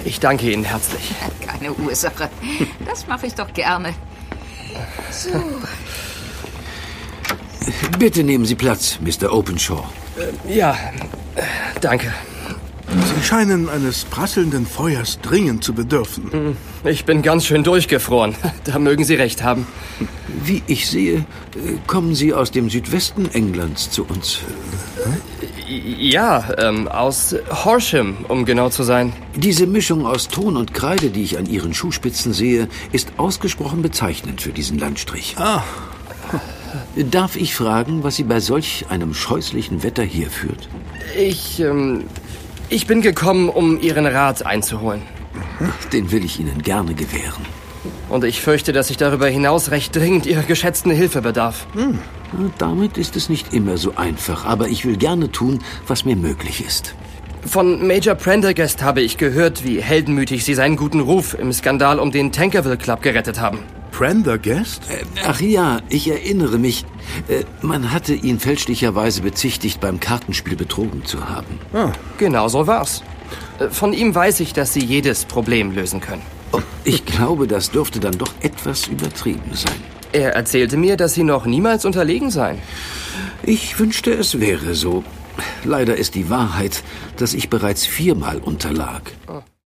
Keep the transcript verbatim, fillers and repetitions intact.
Ich danke Ihnen herzlich. Keine Ursache. Das mache ich doch gerne. So. Bitte nehmen Sie Platz, Mister Openshaw. Äh, ja, danke. Sie scheinen eines prasselnden Feuers dringend zu bedürfen. Ich bin ganz schön durchgefroren. Da mögen Sie recht haben. Wie ich sehe, kommen Sie aus dem Südwesten Englands zu uns. Ja, ähm, aus Horsham, um genau zu sein. Diese Mischung aus Ton und Kreide, die ich an Ihren Schuhspitzen sehe, ist ausgesprochen bezeichnend für diesen Landstrich. Ah. Darf ich fragen, was Sie bei solch einem scheußlichen Wetter hier führt? Ich, ähm, ich bin gekommen, um Ihren Rat einzuholen. Den will ich Ihnen gerne gewähren. Und ich fürchte, dass ich darüber hinaus recht dringend Ihrer geschätzten Hilfe bedarf. Hm. Damit ist es nicht immer so einfach, aber ich will gerne tun, was mir möglich ist. Von Major Prendergast habe ich gehört, wie heldenmütig Sie seinen guten Ruf im Skandal um den Tankerville Club gerettet haben. Prendergast? Äh, ach ja, ich erinnere mich. Äh, man hatte ihn fälschlicherweise bezichtigt, beim Kartenspiel betrogen zu haben. Ah. Genau so war's. Von ihm weiß ich, dass Sie jedes Problem lösen können. Oh, ich glaube, das dürfte dann doch etwas übertrieben sein. Er erzählte mir, dass Sie noch niemals unterlegen seien. Ich wünschte, es wäre so. Leider ist die Wahrheit, dass ich bereits viermal unterlag.